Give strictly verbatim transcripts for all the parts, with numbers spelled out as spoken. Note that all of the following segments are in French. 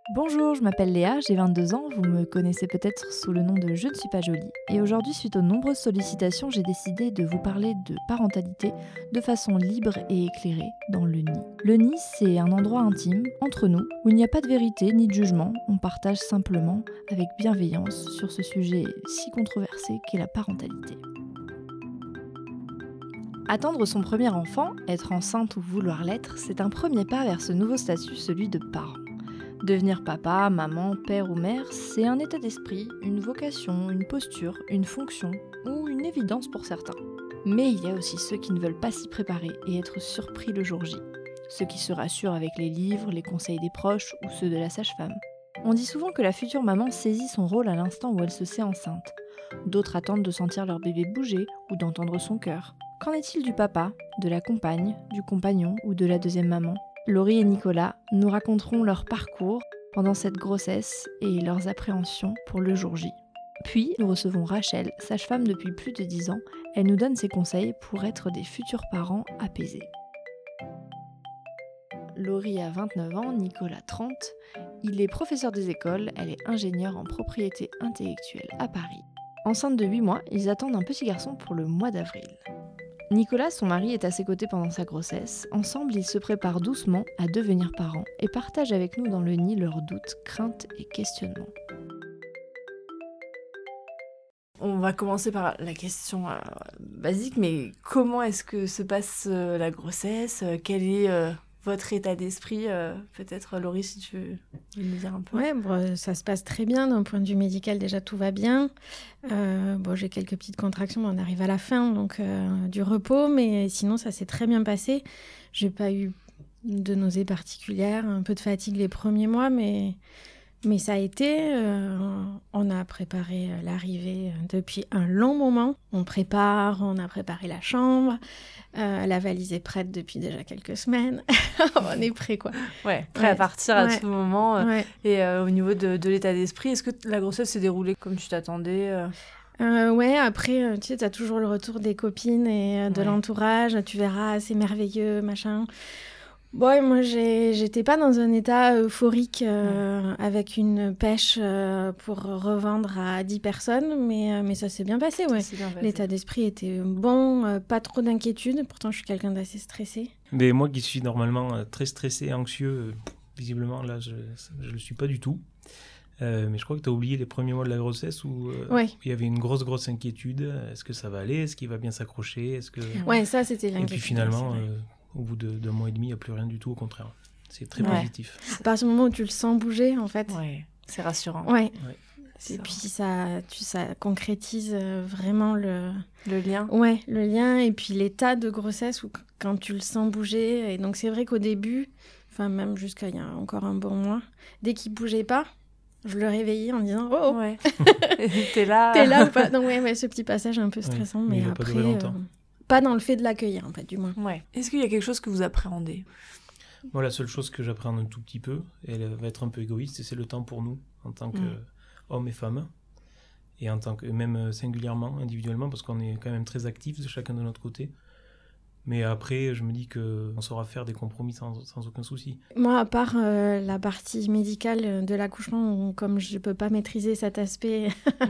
Bonjour, je m'appelle Léa, j'ai vingt-deux ans, vous me connaissez peut-être sous le nom de Je ne suis pas jolie. Et aujourd'hui, suite aux nombreuses sollicitations, j'ai décidé de vous parler de parentalité de façon libre et éclairée dans le nid. Le nid, c'est un endroit intime, entre nous, où il n'y a pas de vérité ni de jugement, on partage simplement, avec bienveillance, sur ce sujet si controversé qu'est la parentalité. Attendre son premier enfant, être enceinte ou vouloir l'être, c'est un premier pas vers ce nouveau statut, celui de parent. Devenir papa, maman, père ou mère, c'est un état d'esprit, une vocation, une posture, une fonction ou une évidence pour certains. Mais il y a aussi ceux qui ne veulent pas s'y préparer et être surpris le jour J. Ceux qui se rassurent avec les livres, les conseils des proches ou ceux de la sage-femme. On dit souvent que la future maman saisit son rôle à l'instant où elle se sait enceinte. D'autres attendent de sentir leur bébé bouger ou d'entendre son cœur. Qu'en est-il du papa, de la compagne, du compagnon ou de la deuxième maman ? Laurie et Nicolas nous raconteront leur parcours pendant cette grossesse et leurs appréhensions pour le jour J. Puis, nous recevons Rachel, sage-femme depuis plus de dix ans. Elle nous donne ses conseils pour être des futurs parents apaisés. Laurie a vingt-neuf ans, Nicolas trente. Il est professeur des écoles, elle est ingénieure en propriété intellectuelle à Paris. Enceinte de huit mois, ils attendent un petit garçon pour le mois d'avril. Nicolas, son mari, est à ses côtés pendant sa grossesse. Ensemble, ils se préparent doucement à devenir parents et partagent avec nous dans le nid leurs doutes, craintes et questionnements. On va commencer par la question euh, basique, mais comment est-ce que se passe euh, la grossesse ? Quel est euh, votre état d'esprit ? euh, Peut-être, Laurie, si tu veux nous dire un peu. Ouais, bon, ça se passe très bien. D'un point de vue médical, déjà, tout va bien. Euh, bon, j'ai quelques petites contractions, mais on arrive à la fin, donc euh, du repos. Mais sinon, ça s'est très bien passé. J'ai pas eu de nausées particulières, un peu de fatigue les premiers mois, mais... Mais ça a été, euh, on a préparé l'arrivée depuis un long moment. On prépare, on a préparé la chambre, euh, la valise est prête depuis déjà quelques semaines. On est prêt, quoi. Ouais, prêt ouais. à partir à ouais. tout moment. Euh, ouais. Et euh, au niveau de, de l'état d'esprit, est-ce que la grossesse s'est déroulée comme tu t'attendais euh... Euh, ouais, après, euh, tu sais, t'as toujours le retour des copines et euh, de ouais. l'entourage. Tu verras, c'est merveilleux, machin. Bon, moi, j'ai, j'étais pas dans un état euphorique euh, ouais. avec une pêche euh, pour revendre à dix personnes, mais, euh, mais ça s'est bien passé, ouais. bien passé. L'état d'esprit était bon, euh, pas trop d'inquiétude. Pourtant, je suis quelqu'un d'assez stressé. Mais moi qui suis normalement euh, très stressé, anxieux, euh, visiblement, là, je ne le suis pas du tout. Euh, mais je crois que tu as oublié les premiers mois de la grossesse où euh, ouais. il y avait une grosse, grosse inquiétude. Est-ce que ça va aller ? Est-ce qu'il va bien s'accrocher ? Est-ce que... Ouais, ça, c'était l'inquiétude. Et puis finalement... Au bout de, d'un mois et demi, il n'y a plus rien du tout, au contraire. C'est très ouais. positif. À partir du moment où tu le sens bouger, en fait. Ouais, c'est rassurant. Ouais. ouais. Et puis ça, tu, ça concrétise vraiment le... Le lien. Ouais, le lien et puis l'état de grossesse où quand tu le sens bouger. Et donc c'est vrai qu'au début, enfin même jusqu'à il y a encore un bon mois, dès qu'il ne bougeait pas, je le réveillais en disant « Oh, oh. Ouais. T'es là T'es là ou pas ?» Donc ouais, ouais, ce petit passage un peu stressant, ouais, mais, mais après... Pas, euh, pas dans le fait de l'accueillir, en fait, du moins. Ouais. Est-ce qu'il y a quelque chose que vous appréhendez ? Moi, la seule chose que j'appréhende un tout petit peu, et elle va être un peu égoïste, c'est le temps pour nous, en tant qu'hommes mmh. et femmes, et en tant que, même singulièrement, individuellement, parce qu'on est quand même très actifs de chacun de notre côté. Mais après, je me dis qu'on saura faire des compromis sans, sans aucun souci. Moi, à part euh, la partie médicale de l'accouchement, où, comme je ne peux pas maîtriser cet aspect,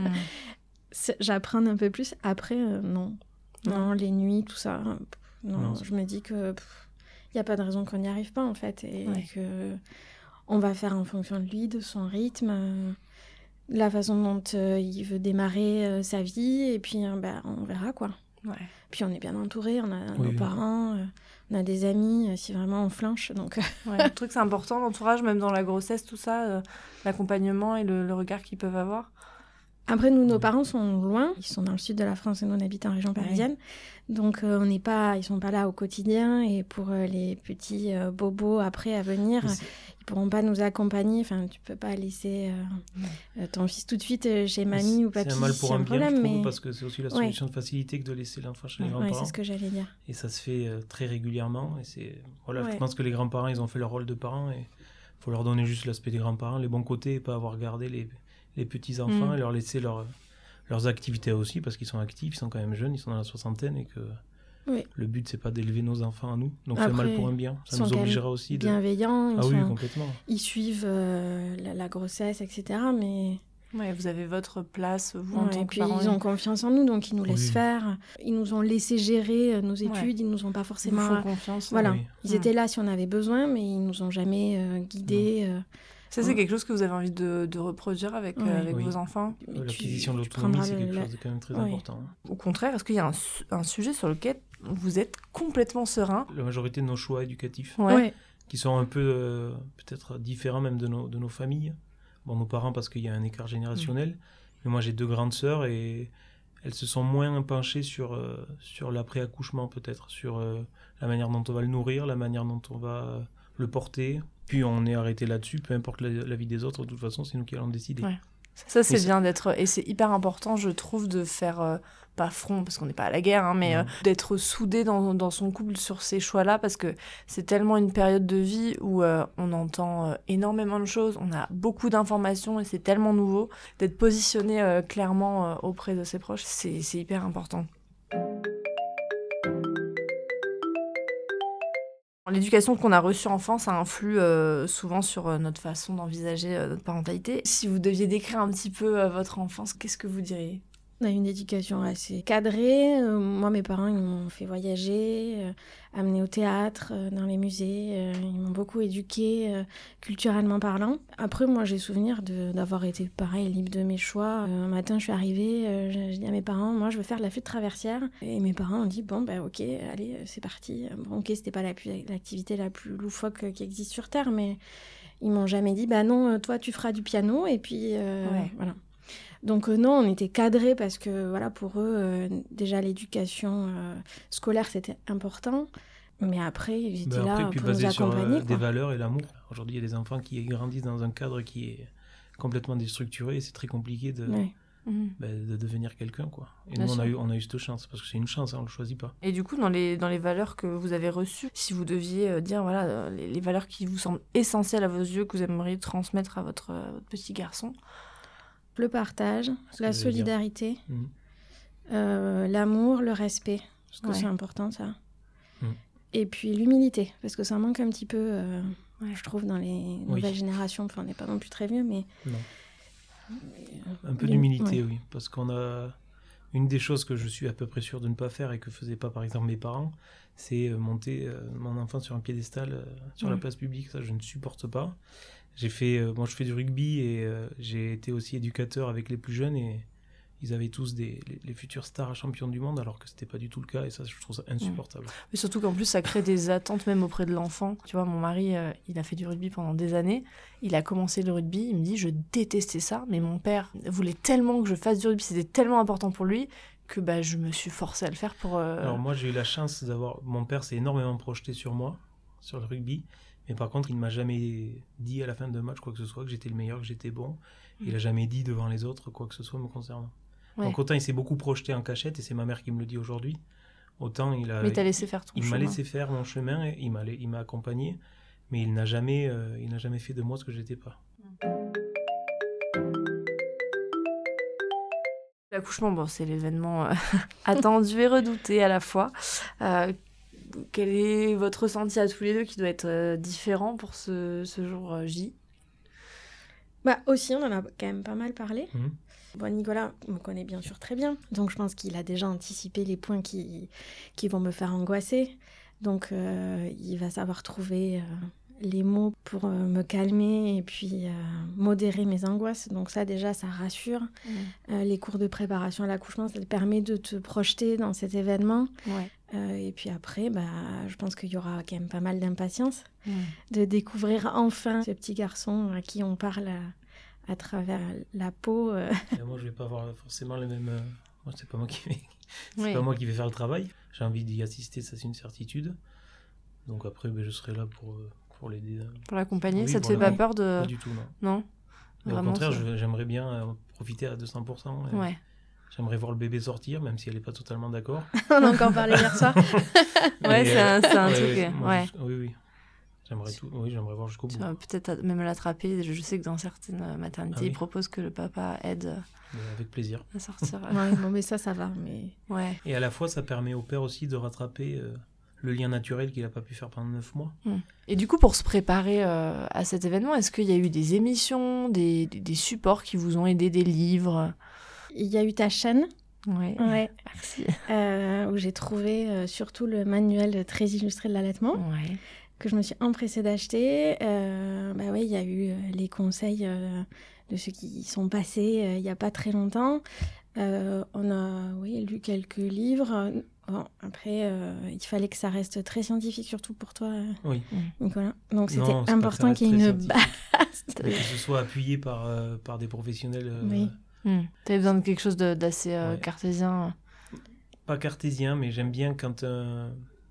mmh. j'apprends un peu plus. Après, euh, non. non. Non, les nuits, tout ça. Non, non je me dis que il n'y a pas de raison qu'on n'y arrive pas, en fait. Et ouais. qu'on va faire en fonction de lui, de son rythme, euh, la façon dont euh, il veut démarrer euh, sa vie. Et puis, euh, bah, on verra, quoi. Ouais. Puis on est bien entouré, on a oui, nos oui. parents, euh, on a des amis, euh, si vraiment on flanche. Donc... ouais, le truc, c'est important, l'entourage, même dans la grossesse, tout ça, euh, l'accompagnement et le, le regard qu'ils peuvent avoir. Après, nous, nos parents sont loin. Ils sont dans le sud de la France et nous, on habite en région parisienne. Oui. Donc, euh, on n'est pas, ils ne sont pas là au quotidien. Et pour euh, les petits euh, bobos après à venir, ils ne pourront pas nous accompagner. Enfin, tu ne peux pas laisser euh, euh, ton fils tout de suite euh, chez mamie c'est, ou papy. C'est un mal pour un, un bien, problème, je trouve, mais... parce que c'est aussi la solution ouais. de facilité que de laisser l'enfant chez les grands-parents. Oui, c'est ce que j'allais dire. Et ça se fait euh, très régulièrement. Et c'est, voilà, ouais. je pense que les grands-parents, ils ont fait leur rôle de parents. Et il faut leur donner juste l'aspect des grands-parents, les bons côtés, et pas avoir gardé les, les petits-enfants mmh. et leur laisser leur... leurs activités aussi, parce qu'ils sont actifs, ils sont quand même jeunes, ils sont dans la soixantaine et que Oui. Le but, c'est pas d'élever nos enfants à nous. Donc, Après, c'est mal pour un bien. Ça nous obligera aussi de... bienveillants. Ils ah sont... oui, complètement. Ils suivent euh, la, la grossesse, et cetera. Mais... Ouais, vous avez votre place, vous, ouais, en tant et que puis parents. ils ont confiance en nous, donc ils nous laissent oui. faire. Ils nous ont laissé gérer nos études, Ouais. ils nous ont pas Ils forcément... vous font confiance. Voilà, Oui. ils Mmh. étaient là si on avait besoin, mais ils nous ont jamais euh, guidés. Euh... Ça, c'est quelque chose que vous avez envie de, de reproduire avec, Ouais. euh, avec Oui. vos enfants. Mais tu- L'acquisition de tu l'autonomie, prendras c'est le- quelque la- chose de quand même très Oui. important. Au contraire, est-ce qu'il y a un, su- un sujet sur lequel vous êtes complètement serein? La majorité de nos choix éducatifs, Ouais. Ouais. qui sont un peu euh, peut-être différents même de nos, de nos familles. Bon, nos parents, parce qu'il y a un écart générationnel. Mmh. Mais moi, j'ai deux grandes sœurs et elles se sont moins penchées sur, euh, sur l'après-accouchement, peut-être, sur euh, la manière dont on va le nourrir, la manière dont on va euh, le porter. Puis on est arrêté là-dessus, peu importe la, la vie des autres, de toute façon, c'est nous qui allons décider. Ouais. Ça, c'est Mais bien d'être... Et c'est hyper important, je trouve, de faire... Euh, pas front, parce qu'on n'est pas à la guerre, hein, mais euh, d'être soudé dans, dans son couple sur ces choix-là, parce que c'est tellement une période de vie où euh, on entend euh, énormément de choses, on a beaucoup d'informations, et c'est tellement nouveau. D'être positionné euh, clairement euh, auprès de ses proches, c'est, c'est hyper important. L'éducation qu'on a reçue enfant, ça influe euh, souvent sur euh, notre façon d'envisager euh, notre parentalité. Si vous deviez décrire un petit peu euh, votre enfance, qu'est-ce que vous diriez ? On a une éducation assez cadrée. Euh, moi, mes parents, ils m'ont fait voyager, euh, amener au théâtre, euh, dans les musées. Euh, ils m'ont beaucoup éduquée, euh, culturellement parlant. Après, moi, j'ai souvenir de, d'avoir été, pareil, libre de mes choix. Euh, un matin, je suis arrivée, euh, j'ai, j'ai dit à mes parents, moi, je veux faire de la flûte traversière. Et mes parents ont dit, bon, bah, ok, allez, c'est parti. Bon, ok, c'était pas la plus, l'activité la plus loufoque qui existe sur Terre, mais ils m'ont jamais dit, bah non, toi, tu feras du piano. Et puis, euh, ouais. voilà. Donc euh, non, on était cadrés parce que voilà, pour eux, euh, déjà l'éducation euh, scolaire, c'était important. Mais après, ils étaient ben après, là pour nous accompagner. Sur, euh, des valeurs et l'amour. Aujourd'hui, il y a des enfants qui grandissent dans un cadre qui est complètement déstructuré et c'est très compliqué de, ouais. ben, de devenir quelqu'un, quoi. Et bien nous, on a, eu, on a eu cette chance, parce que c'est une chance, hein, on ne le choisit pas. Et du coup, dans les, dans les valeurs que vous avez reçues, si vous deviez dire voilà, les, les valeurs qui vous semblent essentielles à vos yeux, que vous aimeriez transmettre à votre, à votre petit garçon. Le partage, la solidarité, mmh. euh, l'amour, le respect, parce que ouais. c'est important ça. Mmh. Et puis l'humilité, parce que ça manque un petit peu, euh, ouais, je trouve, dans les nouvelles oui. générations. Enfin, on n'est pas non plus très vieux, mais... Non. Un peu d'humilité, ouais. oui. Parce qu'on a... Une des choses que je suis à peu près sûr de ne pas faire et que ne faisaient pas, par exemple, mes parents, c'est monter euh, mon enfant sur un piédestal euh, sur mmh. la place publique. Ça, je ne supporte pas. J'ai fait, euh, moi je fais du rugby et euh, j'ai été aussi éducateur avec les plus jeunes et ils avaient tous des, les, les futurs stars champions du monde alors que c'était pas du tout le cas et ça je trouve ça insupportable. Mmh. Mais surtout qu'en plus ça crée des attentes même auprès de l'enfant. Tu vois, mon mari euh, il a fait du rugby pendant des années, il a commencé le rugby, il me dit je détestais ça mais mon père voulait tellement que je fasse du rugby, c'était tellement important pour lui que bah, je me suis forcée à le faire pour... Euh... Alors moi j'ai eu la chance d'avoir, mon père s'est énormément projeté sur moi, sur le rugby. Mais par contre, il ne m'a jamais dit à la fin d'un match quoi que ce soit, que j'étais le meilleur, que j'étais bon. Il n'a jamais dit devant les autres quoi que ce soit me concernant. Ouais. Donc autant il s'est beaucoup projeté en cachette, et c'est ma mère qui me le dit aujourd'hui, autant il a... Mais t'as laissé faire ton il chemin. Il m'a laissé faire mon chemin, et il m'a, il m'a accompagné, mais il n'a jamais, euh, il n'a jamais fait de moi ce que je n'étais pas. L'accouchement, bon, c'est l'événement euh, attendu et redouté à la fois. Euh, Quel est votre ressenti à tous les deux qui doit être euh, différent pour ce, ce jour euh, J ? Bah aussi, on en a quand même pas mal parlé. Mmh. Bon, Nicolas me connaît bien sûr très bien, donc je pense qu'il a déjà anticipé les points qui, qui vont me faire angoisser. Donc euh, il va savoir trouver euh, les mots pour euh, me calmer et puis euh, modérer mes angoisses. Donc ça déjà, ça rassure. Mmh. Euh, les cours de préparation à l'accouchement, ça te permet de te projeter dans cet événement. Ouais. Euh, et puis après, bah, je pense qu'il y aura quand même pas mal d'impatience mmh. de découvrir enfin ce petit garçon à qui on parle à, à travers la peau. Euh. Moi, je vais pas avoir forcément les mêmes... Moi, c'est pas moi qui vais... c'est oui. pas moi qui vais faire le travail. J'ai envie d'y assister, ça c'est une certitude. Donc après, ben, je serai là pour, pour l'aider. Pour l'accompagner, oui, ça te fait la... pas peur de... Pas du tout, non. Non. Mais au contraire, je, j'aimerais bien profiter à deux cents pour cent. Et... Ouais. J'aimerais voir le bébé sortir, même si elle n'est pas totalement d'accord. On a encore parlé hier soir. ouais, c'est un, c'est un ouais, truc. Ouais, ouais. Je, oui, oui. J'aimerais tout, oui, j'aimerais voir jusqu'au bout. Tu vas peut-être même l'attraper. Je sais que dans certaines maternités, Ah oui. ils proposent que le papa aide Mais avec plaisir. à sortir. Ouais, bon, mais ça, ça va. Mais... Ouais. Et à la fois, ça permet au père aussi de rattraper euh, le lien naturel qu'il n'a pas pu faire pendant neuf mois. Mmh. Et du coup, pour se préparer euh, à cet événement, est-ce qu'il y a eu des émissions, des, des, des supports qui vous ont aidé, des livres? Il y a eu ta chaîne. Ouais. Ouais. Merci. Euh, où j'ai trouvé euh, surtout le manuel très illustré de l'allaitement. Ouais. Que je me suis empressée d'acheter. Euh, bah oui, il y a eu euh, les conseils euh, de ceux qui y sont passés euh, il n'y a pas très longtemps. Euh, on a oui, lu quelques livres. Bon, après, euh, il fallait que ça reste très scientifique, surtout pour toi, Oui. Nicolas. Donc c'était Non, c'est important qu'il y ait une base. Que ce soit appuyé par, euh, par des professionnels. Euh, Oui. Mmh. Tu avais besoin de quelque chose de, d'assez euh, Ouais. cartésien. Pas cartésien, mais j'aime bien quand un...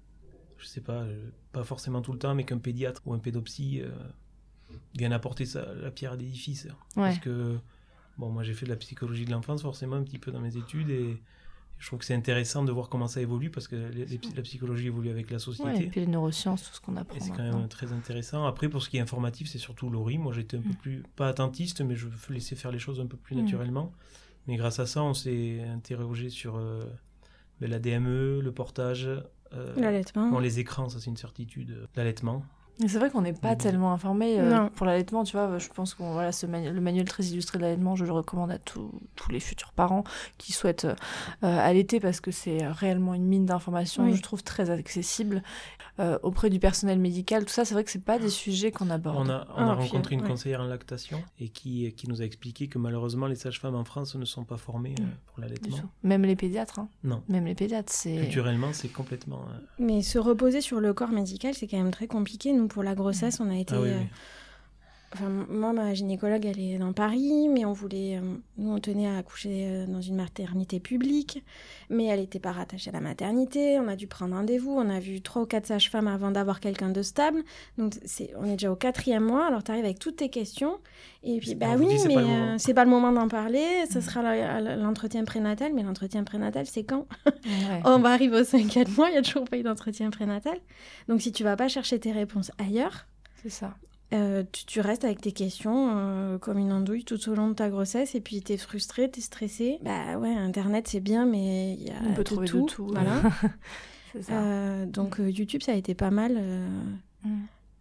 Je sais pas, euh, pas forcément tout le temps, mais qu'un pédiatre ou un pédopsie euh, vienne apporter sa, la pierre à l'édifice. Ouais. Parce que, bon, moi j'ai fait de la psychologie de l'enfance forcément un petit peu dans mes études et je trouve que c'est intéressant de voir comment ça évolue parce que les, les, la psychologie évolue avec la société. Ouais, et puis les neurosciences, tout ce qu'on apprend. Et c'est quand maintenant. même très intéressant. Après, pour ce qui est informatif, c'est surtout Laurie. Moi, j'étais un peu Mm. plus, pas attentiste, mais je laissais faire les choses un peu plus Mm. naturellement. Mais grâce à ça, on s'est interrogé sur euh, ben, la D M E, le portage, euh, L'allaitement. bon, les écrans, ça c'est une certitude, l'allaitement. Et c'est vrai qu'on n'est pas Oui. tellement informé euh, Non. pour l'allaitement, tu vois. Je pense que voilà, ce manu- le manuel très illustré de l'allaitement, je le recommande à tous tous les futurs parents qui souhaitent euh, allaiter parce que c'est réellement une mine d'informations, Oui. je trouve très accessible euh, auprès du personnel médical. Tout ça, c'est vrai que c'est pas des sujets qu'on aborde. On a, on a Ah, puis, rencontré une ouais. conseillère en lactation et qui, qui nous a expliqué que malheureusement, les sages-femmes en France ne sont pas formées euh, Mm. pour Du l'allaitement. tout. Même les pédiatres, hein. Non. Même les pédiatres, c'est... Culturellement, c'est complètement... euh, Mais se reposer sur le corps médical, c'est quand même très compliqué. Nous, pour la grossesse, on a été... Ah oui, euh, oui. Enfin, moi, ma gynécologue, elle est dans Paris, mais on voulait... euh, nous, on tenait à accoucher euh, dans une maternité publique, mais elle n'était pas rattachée à la maternité. On a dû prendre rendez-vous. On a vu trois ou quatre sages-femmes avant d'avoir quelqu'un de stable. Donc, c'est, on est déjà au quatrième mois. Alors, tu arrives avec toutes tes questions. Et puis, C'est- bah on vous oui, dit, c'est mais pas le moment. euh, c'est pas le moment d'en parler. Ce sera la- la- l'entretien prénatal. Mais l'entretien prénatal, c'est quand? Ouais. On va arriver au cinquième mois, il n'y a toujours pas eu d'entretien prénatal. Donc, si tu vas pas chercher tes réponses ailleurs, C'est ça. euh, tu, tu restes avec tes questions euh, comme une andouille tout au long de ta grossesse et puis t'es frustré, t'es stressé. Bah ouais, Internet c'est bien, mais il y a On peut de trouver tout. de tout. Voilà. C'est ça. Euh, donc euh, YouTube ça a été pas mal. euh. Mm.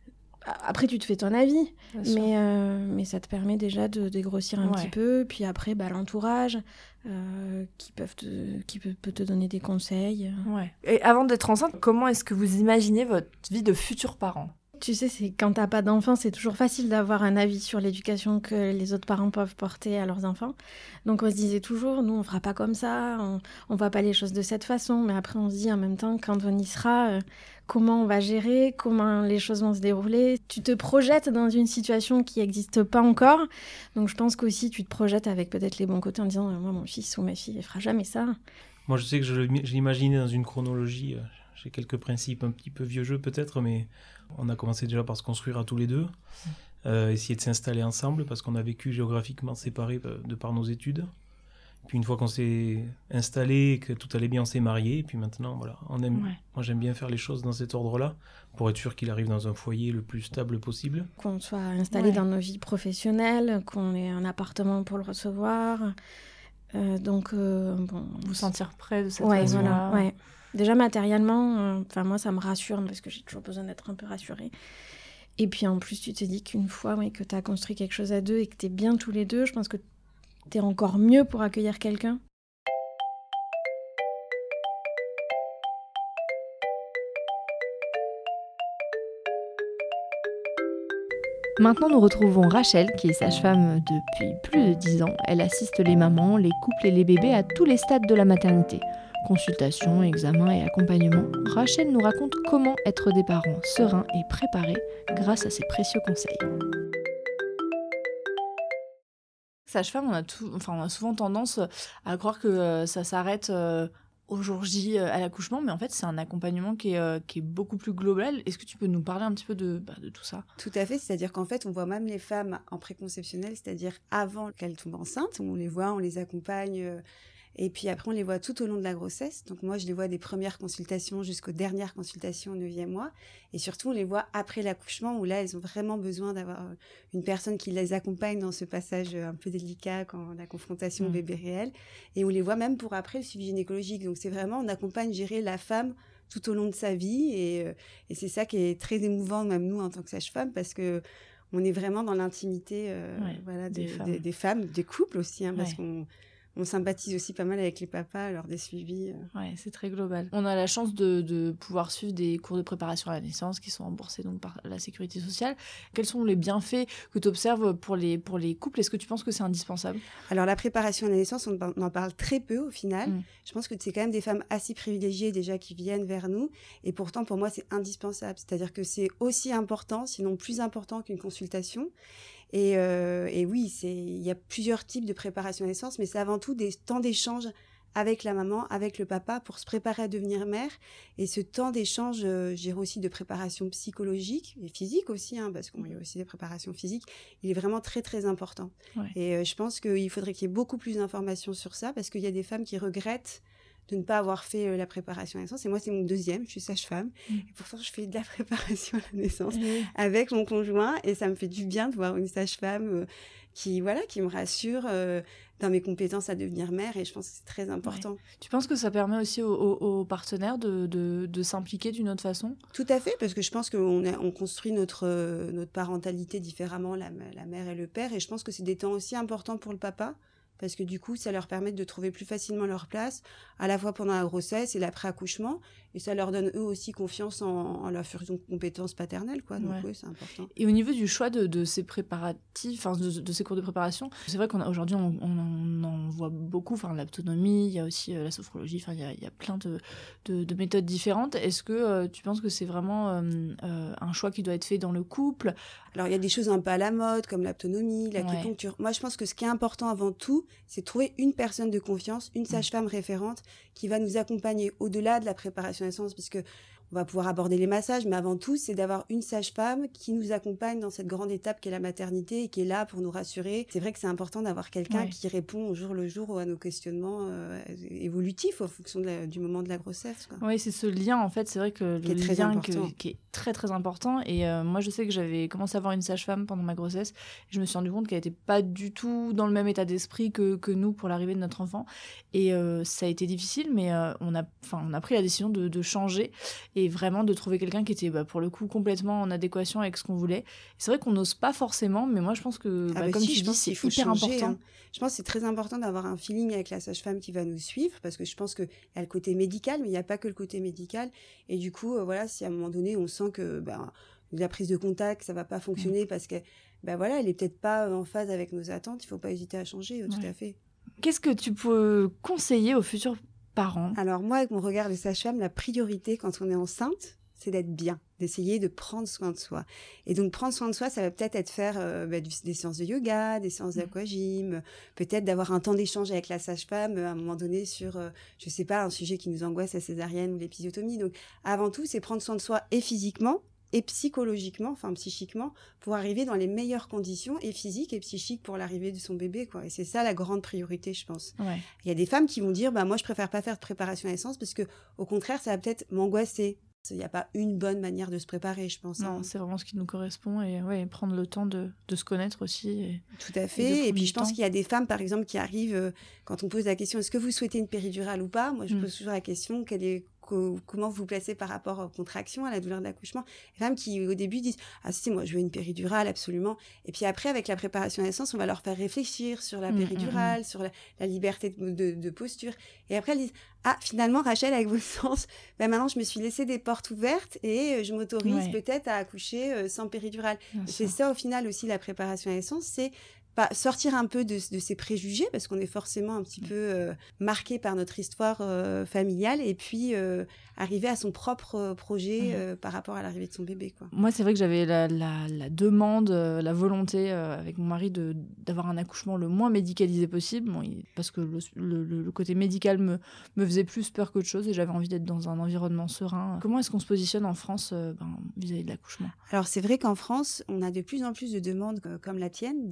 Après tu te fais ton avis, Bien sûr. mais, euh, mais ça te permet déjà de dégrossir un Ouais. petit peu. Puis après, bah, l'entourage euh, qui, peuvent te, qui peut, peut te donner des conseils. Ouais. Et avant d'être enceinte, comment est-ce que vous imaginez votre vie de futur parent? Tu sais, c'est quand t'as pas d'enfant, c'est toujours facile d'avoir un avis sur l'éducation que les autres parents peuvent porter à leurs enfants. Donc on se disait toujours, nous on fera pas comme ça, on, on voit pas les choses de cette façon. Mais après on se dit en même temps, quand on y sera, euh, comment on va gérer, comment les choses vont se dérouler. Tu te projettes dans une situation qui n'existe pas encore. Donc je pense qu'aussi tu te projettes avec peut-être les bons côtés en disant, moi mon fils ou ma fille, elle fera jamais ça. Moi, je sais que je, le- je l'imaginais dans une chronologie. euh, J'ai quelques principes un petit peu vieux jeu peut-être, mais on a commencé déjà par se construire à tous les deux, euh, essayer de s'installer ensemble parce qu'on a vécu géographiquement séparés euh, de par nos études. Puis une fois qu'on s'est installé, que tout allait bien, on s'est mariés. Et puis maintenant, voilà, on aime. Ouais. Moi, j'aime bien faire les choses dans cet ordre-là pour être sûr qu'il arrive dans un foyer le plus stable possible. Qu'on soit installé Ouais. dans nos vies professionnelles, qu'on ait un appartement pour le recevoir. Euh, donc, euh, bon... Vous sentir prêt de cette Ouais, façon-là. voilà, ouais. Déjà, matériellement, enfin moi, ça me rassure parce que j'ai toujours besoin d'être un peu rassurée. Et puis, en plus, tu te dis qu'une fois ouais, que tu as construit quelque chose à deux et que tu es bien tous les deux, je pense que tu es encore mieux pour accueillir quelqu'un. Maintenant, nous retrouvons Rachel, qui est sage-femme depuis plus de dix ans. Elle assiste les mamans, les couples et les bébés à tous les stades de la maternité. Consultation, examen et accompagnement, Rachel nous raconte comment être des parents sereins et préparés grâce à ses précieux conseils. Sage-femme, on a, tout, enfin, on a souvent tendance à croire que euh, ça s'arrête euh, au jour J euh, à l'accouchement, mais en fait c'est un accompagnement qui est, euh, qui est beaucoup plus global. Est-ce que tu peux nous parler un petit peu de, bah, de tout ça ? Tout à fait, c'est-à-dire qu'en fait, on voit même les femmes en préconceptionnel, c'est-à-dire avant qu'elles tombent enceintes, on les voit, on les accompagne, euh, Et puis après, on les voit tout au long de la grossesse. Donc moi, je les vois des premières consultations jusqu'aux dernières consultations au neuvième mois. Et surtout, on les voit après l'accouchement, où là, elles ont vraiment besoin d'avoir une personne qui les accompagne dans ce passage un peu délicat, quand la confrontation mmh. au bébé réel. Et on les voit même pour après le suivi gynécologique. Donc c'est vraiment, on accompagne gérer la femme tout au long de sa vie. Et, et c'est ça qui est très émouvant, même nous, en tant que sage-femme, parce que on est vraiment dans l'intimité euh, ouais, voilà, des, des, femmes. Des, des femmes, des couples aussi, hein, parce ouais. qu'on on sympathise aussi pas mal avec les papas lors des suivis. Euh. Ouais, c'est très global. On a la chance de, de pouvoir suivre des cours de préparation à la naissance qui sont remboursés donc par la sécurité sociale. Quels sont les bienfaits que tu observes pour les, pour les couples ? Est-ce que tu penses que c'est indispensable ? Alors, la préparation à la naissance, on en parle très peu au final. Mm. Je pense que c'est quand même des femmes assez privilégiées déjà qui viennent vers nous. Et pourtant, pour moi, c'est indispensable. C'est-à-dire que c'est aussi important, sinon plus important qu'une consultation. Et, euh, et oui, il y a plusieurs types de préparation à la naissance, mais c'est avant tout des temps d'échange avec la maman, avec le papa, pour se préparer à devenir mère. Et ce temps d'échange, euh, j'ai aussi de préparation psychologique et physique aussi, hein, parce qu'il y a aussi des préparations physiques, il est vraiment très, très important. Ouais. Et euh, je pense qu'il faudrait qu'il y ait beaucoup plus d'informations sur ça, parce qu'il y a des femmes qui regrettent de ne pas avoir fait euh, la préparation à la naissance. Et moi, c'est mon deuxième, je suis sage-femme. Mmh. Et pourtant, je fais de la préparation à la naissance mmh. avec mon conjoint. Et ça me fait du bien de voir une sage-femme euh, qui, voilà, qui me rassure euh, dans mes compétences à devenir mère. Et je pense que c'est très important. Ouais. Tu penses que ça permet aussi aux, aux, aux partenaires de, de, de s'impliquer d'une autre façon ? Tout à fait, parce que je pense qu'on a, on construit notre, euh, notre parentalité différemment, la, la mère et le père. Et je pense que c'est des temps aussi importants pour le papa. Parce que du coup, ça leur permet de trouver plus facilement leur place, à la fois pendant la grossesse et l'après-accouchement. Et ça leur donne eux aussi confiance en, en leur fusion de compétences paternelles, quoi. Donc ouais. oui, c'est important. Et au niveau du choix de, de ces préparatifs, enfin de, de ces cours de préparation, c'est vrai qu'aujourd'hui, on, on, on en voit beaucoup. Enfin, l'autonomie, il y a aussi euh, la sophrologie, enfin, il y a, il y a plein de, de, de méthodes différentes. Est-ce que euh, tu penses que c'est vraiment euh, euh, un choix qui doit être fait dans le couple ? Alors, il y a des choses un peu à la mode, comme l'autonomie, l'acupuncture. Ouais. Moi, je pense que ce qui est important avant tout, c'est de trouver une personne de confiance, une sage-femme mmh. référente qui va nous accompagner au-delà de la préparation à la naissance, parce que on va pouvoir aborder les massages, mais avant tout, c'est d'avoir une sage-femme qui nous accompagne dans cette grande étape qu'est la maternité et qui est là pour nous rassurer. C'est vrai que c'est important d'avoir quelqu'un ouais. qui répond au jour le jour à nos questionnements euh, évolutifs en fonction de la, du moment de la grossesse. Oui, c'est ce lien, en fait, c'est vrai que qui le est lien que, qui est très, très important. Et euh, moi, je sais que j'avais commencé à avoir une sage-femme pendant ma grossesse. Et je me suis rendu compte qu'elle n'était pas du tout dans le même état d'esprit que, que nous pour l'arrivée de notre enfant. Et euh, ça a été difficile, mais euh, on, a, on a pris la décision de, de changer et vraiment de trouver quelqu'un qui était bah, pour le coup complètement en adéquation avec ce qu'on voulait. Et c'est vrai qu'on n'ose pas forcément, mais moi je pense que ah bah, bah comme si, tu je dis, pense c'est qu'il faut hyper changer, important. Hein. Je pense que c'est très important d'avoir un feeling avec la sage-femme qui va nous suivre, parce que je pense qu'il y a le côté médical, mais il n'y a pas que le côté médical. Et du coup, euh, voilà, si à un moment donné, on sent que bah, la prise de contact, ça ne va pas fonctionner mmh. parce que bah, voilà, elle n'est peut-être pas en phase avec nos attentes, il ne faut pas hésiter à changer, euh, ouais. tout à fait. Qu'est-ce que tu peux conseiller aux futurs parents ? Alors moi, avec mon regard de sage-femme, la priorité quand on est enceinte, c'est d'être bien, d'essayer de prendre soin de soi. Et donc, prendre soin de soi, ça va peut-être être faire euh, bah, du, des séances de yoga, des séances d'aquagym, peut-être d'avoir un temps d'échange avec la sage-femme à un moment donné sur, euh, je sais pas, un sujet qui nous angoisse, la césarienne ou l'épisiotomie. Donc, avant tout, c'est prendre soin de soi et physiquement et psychologiquement, enfin psychiquement, pour arriver dans les meilleures conditions, et physiques et psychiques pour l'arrivée de son bébé, quoi. Et c'est ça la grande priorité, je pense. Ouais. Il y a des femmes qui vont dire, bah moi je préfère pas faire de préparation à la naissance parce que, au contraire, ça va peut-être m'angoisser. Il n'y a pas une bonne manière de se préparer, je pense. Non, hein. c'est vraiment ce qui nous correspond et ouais, prendre le temps de, de se connaître aussi. Et, Tout à fait. Et, et puis je pense temps. qu'il y a des femmes, par exemple, qui arrivent, euh, quand on pose la question, est-ce que vous souhaitez une péridurale ou pas ? Moi, je mm. pose toujours la question, quelle est... comment vous vous placez par rapport aux contractions, à la douleur d'accouchement. Les femmes qui, au début, disent « Ah, si, moi, je veux une péridurale, absolument. » Et puis après, avec la préparation à la naissance, on va leur faire réfléchir sur la péridurale, mmh, mmh. sur la, la liberté de, de, de posture. Et après, elles disent « Ah, finalement, Rachel, avec vos sens, ben maintenant, je me suis laissé des portes ouvertes et je m'autorise ouais. peut-être à accoucher sans péridurale. » C'est ça, au final, aussi, la préparation à la naissance, c'est pas sortir un peu de, de ces préjugés, parce qu'on est forcément un petit peu euh, marqué par notre histoire euh, familiale, et puis euh, arriver à son propre euh, projet euh, par rapport à l'arrivée de son bébé, quoi. Moi, c'est vrai que j'avais la, la, la demande, euh, la volonté euh, avec mon mari de, d'avoir un accouchement le moins médicalisé possible, bon, il, parce que le, le, le côté médical me, me faisait plus peur qu'autre chose, et j'avais envie d'être dans un environnement serein. Comment est-ce qu'on se positionne en France euh, ben, vis-à-vis de l'accouchement ? Alors, c'est vrai qu'en France, on a de plus en plus de demandes, euh, comme la tienne, d'a- d'accouchement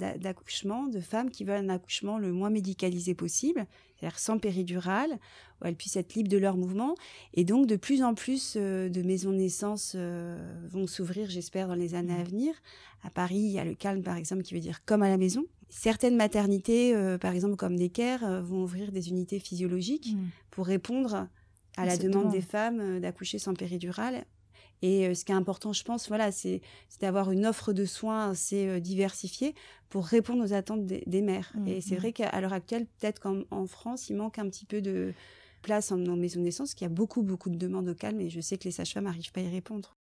d'accouchement de femmes qui veulent un accouchement le moins médicalisé possible, c'est-à-dire sans péridurale, où elles puissent être libres de leurs mouvements. Et donc, de plus en plus euh, de maisons de naissance euh, vont s'ouvrir, j'espère, dans les années à venir. À Paris, il y a le Calme, par exemple, qui veut dire comme à la maison. Certaines maternités, euh, par exemple, comme Necker, euh, vont ouvrir des unités physiologiques mmh. pour répondre à la demande, demande des femmes euh, d'accoucher sans péridurale. Et euh, ce qui est important, je pense, voilà, c'est, c'est d'avoir une offre de soins assez euh, diversifiée pour répondre aux attentes des, des mères. Mmh, et c'est mmh. vrai qu'à l'heure actuelle, peut-être qu'en en France, il manque un petit peu de place en, en maison de naissance, qu'il y a beaucoup, beaucoup de demandes au Calme, et je sais que les sages-femmes n'arrivent pas à y répondre.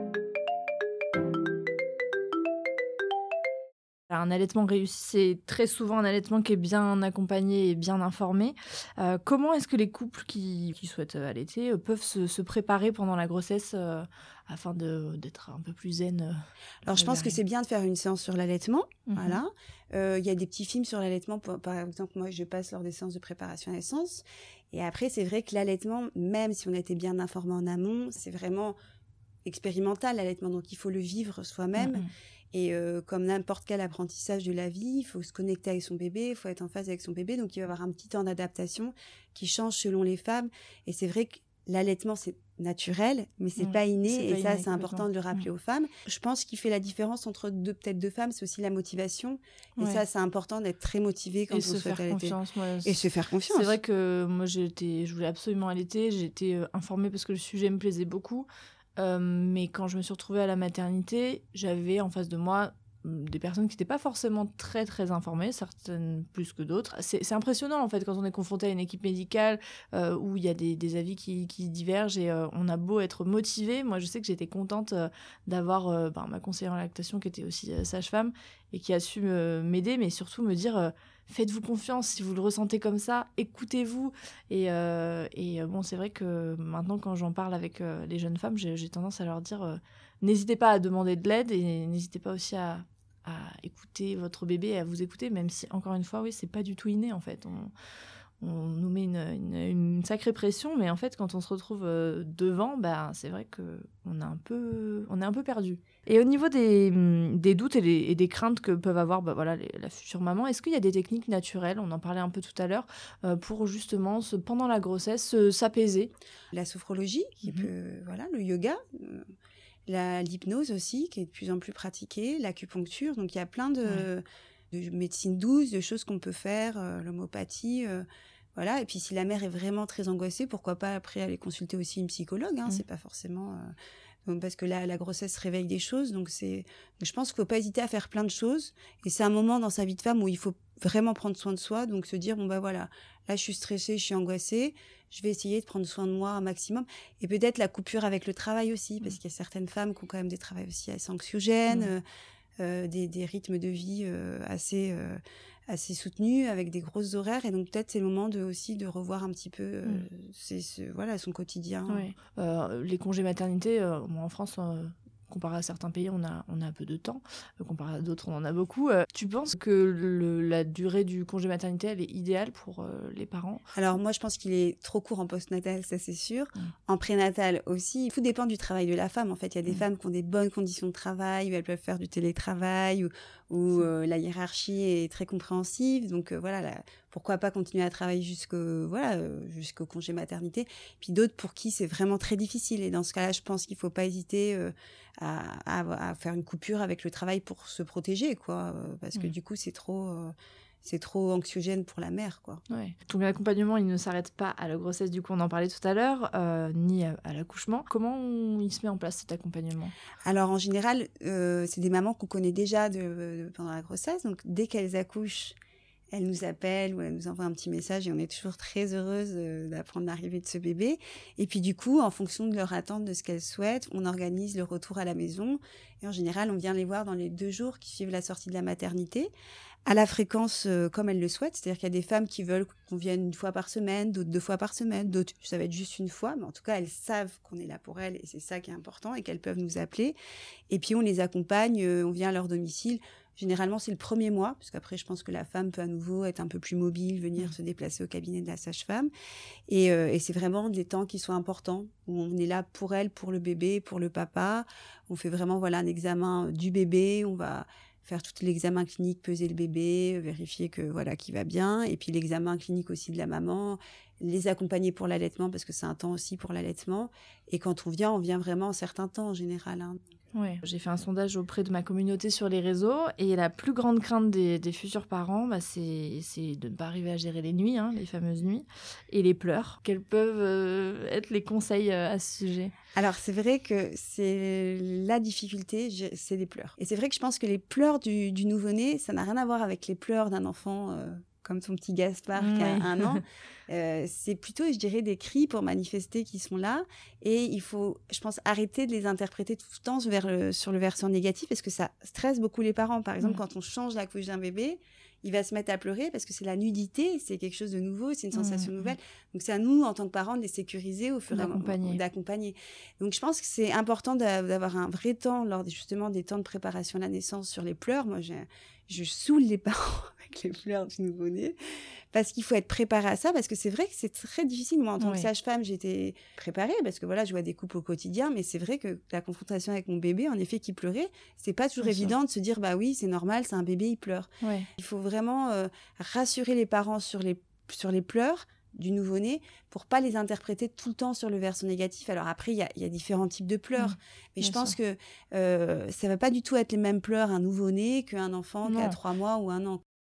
Un allaitement réussi, c'est très souvent un allaitement qui est bien accompagné et bien informé. Euh, comment est-ce que les couples qui, qui souhaitent allaiter euh, peuvent se, se préparer pendant la grossesse euh, afin de, d'être un peu plus zen euh, Alors, je pense que c'est bien de faire une séance sur l'allaitement. Mm-hmm. Voilà. Euh, y a des petits films sur l'allaitement. Pour, par exemple, moi, je passe lors des séances de préparation à la naissance. Et après, c'est vrai que l'allaitement, même si on a été bien informé en amont, c'est vraiment expérimental, l'allaitement. Donc, il faut le vivre soi-même. Mm-hmm. Et euh, comme n'importe quel apprentissage de la vie, il faut se connecter avec son bébé, il faut être en phase avec son bébé. Donc, il va y avoir un petit temps d'adaptation qui change selon les femmes. Et c'est vrai que l'allaitement, c'est naturel, mais c'est mmh, pas inné. C'est et pas ça, inné, c'est important de le rappeler mmh. aux femmes. Je pense qu'il fait la différence entre deux, peut-être deux femmes, c'est aussi la motivation. Et ouais. ça, c'est important d'être très motivé quand et on se souhaite faire allaiter. Confiance, moi, et se faire confiance. C'est vrai que moi, j'étais, je voulais absolument allaiter. J'ai été euh, informée parce que le sujet me plaisait beaucoup. Euh, mais quand je me suis retrouvée à la maternité, j'avais en face de moi des personnes qui n'étaient pas forcément très très informées, certaines plus que d'autres. C'est, c'est impressionnant en fait quand on est confronté à une équipe médicale euh, où il y a des, des avis qui, qui divergent et euh, on a beau être motivé. Moi je sais que j'étais contente euh, d'avoir euh, ben, ma conseillère en lactation qui était aussi euh, sage-femme et qui a su me, m'aider, mais surtout me dire euh, faites-vous confiance si vous le ressentez comme ça, écoutez-vous. Et, euh, et euh, bon, c'est vrai que maintenant quand j'en parle avec euh, les jeunes femmes, j'ai, j'ai tendance à leur dire euh, n'hésitez pas à demander de l'aide et n'hésitez pas aussi à à écouter votre bébé et à vous écouter, même si, encore une fois, oui, c'est pas du tout inné, en fait. On, on nous met une, une, une sacrée pression, mais en fait, quand on se retrouve euh, devant, bah, c'est vrai qu'on est un peu, on est un peu perdu. Et au niveau des, des doutes et des, et des craintes que peuvent avoir bah, voilà, les, la future maman, est-ce qu'il y a des techniques naturelles, on en parlait un peu tout à l'heure, euh, pour justement, se, pendant la grossesse, se, s'apaiser ? La sophrologie, qui mm-hmm. peut, voilà, le yoga... Euh... La, l'hypnose aussi, qui est de plus en plus pratiquée, l'acupuncture. Donc, il y a plein de, ouais. de médecines douces, de choses qu'on peut faire, euh, l'homéopathie. Euh, voilà. Et puis, si la mère est vraiment très angoissée, pourquoi pas après aller consulter aussi une psychologue. Hein, mmh. C'est pas forcément... Euh, donc, parce que là, la grossesse réveille des choses. Donc, c'est, je pense qu'il ne faut pas hésiter à faire plein de choses. Et c'est un moment dans sa vie de femme où il faut vraiment prendre soin de soi. Donc, se dire, bon, bah voilà, là, je suis stressée, je suis angoissée. Je vais essayer de prendre soin de moi un maximum. Et peut-être la coupure avec le travail aussi, parce qu'il y a certaines femmes qui ont quand même des travails aussi assez anxiogènes, mmh. euh, euh, des, des rythmes de vie euh, assez, euh, assez soutenus, avec des grosses horaires. Et donc, peut-être, c'est le moment de, aussi de revoir un petit peu euh, mmh. c'est, c'est, voilà, son quotidien. Ouais. Euh, les congés maternité, euh, moi, en France... Euh... comparé à certains pays, on a, on a un peu de temps. Euh, comparé à d'autres, on en a beaucoup. Euh, tu penses que le, la durée du congé maternité, elle est idéale pour euh, les parents ? Alors, moi, je pense qu'il est trop court en postnatal, ça c'est sûr. Mmh. En prénatal aussi. Tout dépend du travail de la femme. En fait, il y a des mmh. femmes qui ont des bonnes conditions de travail, où elles peuvent faire du télétravail, où, où euh, la hiérarchie est très compréhensive. Donc, euh, voilà, la, pourquoi pas continuer à travailler jusqu'au, voilà, euh, jusqu'au congé maternité. Puis d'autres pour qui c'est vraiment très difficile. Et dans ce cas-là, je pense qu'il ne faut pas hésiter euh, à, à, à faire une coupure avec le travail pour se protéger, quoi. Euh, parce mmh. que du coup, c'est trop... Euh, c'est trop anxiogène pour la mère, quoi. Ouais. Donc l'accompagnement, il ne s'arrête pas à la grossesse, du coup on en parlait tout à l'heure, euh, ni à, à l'accouchement. Comment on, il se met en place cet accompagnement ? Alors en général, euh, c'est des mamans qu'on connaît déjà de, de, pendant la grossesse, donc dès qu'elles accouchent, elles nous appellent ou elles nous envoient un petit message et on est toujours très heureuse d'apprendre l'arrivée de ce bébé. Et puis du coup, en fonction de leur attente, de ce qu'elles souhaitent, on organise le retour à la maison. Et en général, on vient les voir dans les deux jours qui suivent la sortie de la maternité, à la fréquence euh, comme elles le souhaitent. C'est-à-dire qu'il y a des femmes qui veulent qu'on vienne une fois par semaine, d'autres deux fois par semaine, d'autres ça va être juste une fois. Mais en tout cas, elles savent qu'on est là pour elles et c'est ça qui est important et qu'elles peuvent nous appeler. Et puis on les accompagne, euh, on vient à leur domicile. Généralement, c'est le premier mois, parce qu'après, je pense que la femme peut à nouveau être un peu plus mobile, venir mmh. se déplacer au cabinet de la sage-femme. Et, euh, et c'est vraiment des temps qui sont importants, où on est là pour elle, pour le bébé, pour le papa. On fait vraiment voilà, un examen du bébé, on va faire tout l'examen clinique, peser le bébé, vérifier que voilà qu'il va bien, et puis l'examen clinique aussi de la maman, les accompagner pour l'allaitement parce que c'est un temps aussi pour l'allaitement. Et quand on vient, on vient vraiment en certains temps en général. Hein. Ouais. J'ai fait un sondage auprès de ma communauté sur les réseaux et la plus grande crainte des, des futurs parents, bah, c'est, c'est de ne pas arriver à gérer les nuits, hein, les fameuses nuits, et les pleurs. Quels peuvent euh, être les conseils euh, à ce sujet ? Alors, c'est vrai que c'est la difficulté, c'est les pleurs. Et c'est vrai que je pense que les pleurs du, du nouveau-né, ça n'a rien à voir avec les pleurs d'un enfant euh, comme ton petit Gaspard mmh, qui a oui. un an. Euh, c'est plutôt, je dirais, des cris pour manifester qui sont là. Et il faut, je pense, arrêter de les interpréter tout le temps vers le, sur le versant négatif parce que ça stresse beaucoup les parents. Par exemple, mmh. quand on change la couche d'un bébé, il va se mettre à pleurer parce que c'est la nudité, c'est quelque chose de nouveau, c'est une sensation mmh. nouvelle. Donc, c'est à nous, en tant que parents, de les sécuriser au fur et à mesure, d'accompagner. Donc, je pense que c'est important d'avoir un vrai temps lors des, justement des temps de préparation à la naissance sur les pleurs. Moi, j'ai, je saoule les parents avec les pleurs du nouveau-né parce qu'il faut être préparé à ça, parce que c'est vrai que c'est très difficile. Moi, en tant oui. que sage-femme, j'étais préparée parce que voilà, je vois des couples au quotidien, mais c'est vrai que la confrontation avec mon bébé, en effet, qui pleurait, c'est pas toujours Bien évident sûr. de se dire, bah oui, c'est normal, c'est un bébé, il pleure. Ouais. Il faut vraiment euh, rassurer les parents sur les, sur les pleurs du nouveau-né pour pas les interpréter tout le temps sur le versant négatif. Alors après, il y a, y a différents types de pleurs, mmh, mais je pense sûr. que euh, ça va pas du tout être les mêmes pleurs un nouveau-né qu'un enfant non. qui a trois mois ou un an.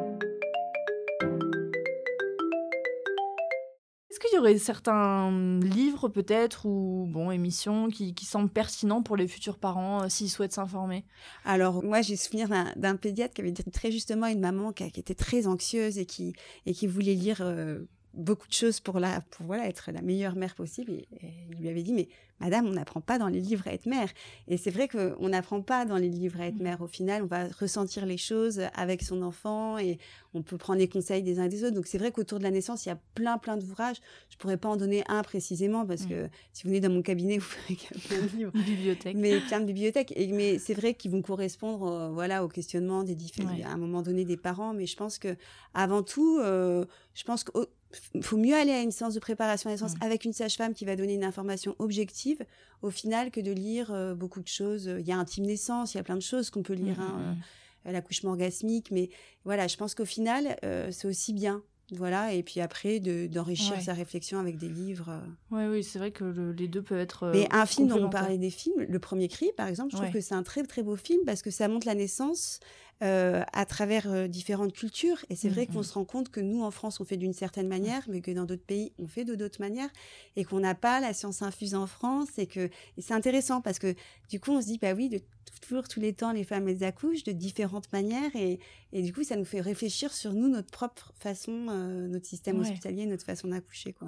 Est-ce qu'il y aurait certains livres peut-être ou bon, émissions qui, qui semblent pertinents pour les futurs parents euh, s'ils souhaitent s'informer ? Alors moi j'ai souvenir d'un, d'un pédiatre qui avait dit très justement à une maman qui, qui était très anxieuse et qui, et qui voulait lire euh, beaucoup de choses pour, la, pour voilà, être la meilleure mère possible. Et, et il lui avait dit, mais madame, on n'apprend pas dans les livres à être mère. Et c'est vrai qu'on n'apprend pas dans les livres à être mère. Au final, on va ressentir les choses avec son enfant et on peut prendre les conseils des uns et des autres. Donc c'est vrai qu'autour de la naissance, il y a plein, plein d'ouvrages. Je ne pourrais pas en donner un précisément parce que mmh. si vous venez dans mon cabinet, vous verrez qu'il y a plein de livres. Bibliothèque. Mais plein de bibliothèques. Et, mais c'est vrai qu'ils vont correspondre euh, voilà, au questionnement des différents, ouais. à un moment donné des parents. Mais je pense qu'avant tout, euh, je pense qu'il faut mieux aller à une séance de préparation à la naissance mmh. avec une sage-femme qui va donner une information objective au final que de lire euh, beaucoup de choses. Il y a Intime Naissance, il y a plein de choses qu'on peut lire, mmh. hein, euh, l'accouchement orgasmique. Mais voilà, je pense qu'au final, euh, c'est aussi bien. Voilà, et puis après, de, d'enrichir ouais. sa réflexion avec des livres. Euh... Ouais, oui, c'est vrai que le, les deux peuvent être. Euh, Mais un film dont on parlait des films, Le Premier Cri, par exemple, je trouve ouais. que c'est un très, très beau film parce que ça montre la naissance euh, à travers euh, différentes cultures. Et c'est mmh, vrai mmh. qu'on se rend compte que nous, en France, on fait d'une certaine manière, mais que dans d'autres pays, on fait de d'autres manières et qu'on n'a pas la science infuse en France. Et, que... et c'est intéressant parce que du coup, on se dit, bah oui, de toujours, tous les temps, les femmes, elles accouchent de différentes manières. Et, et du coup, ça nous fait réfléchir sur nous, notre propre façon, euh, notre système ouais. hospitalier, notre façon d'accoucher, quoi.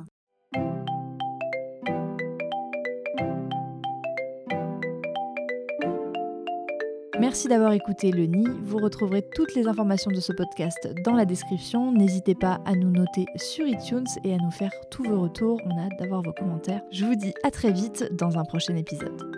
Merci d'avoir écouté Le Nid. Vous retrouverez toutes les informations de ce podcast dans la description. N'hésitez pas à nous noter sur iTunes et à nous faire tous vos retours. On a hâte d'avoir vos commentaires. Je vous dis à très vite dans un prochain épisode.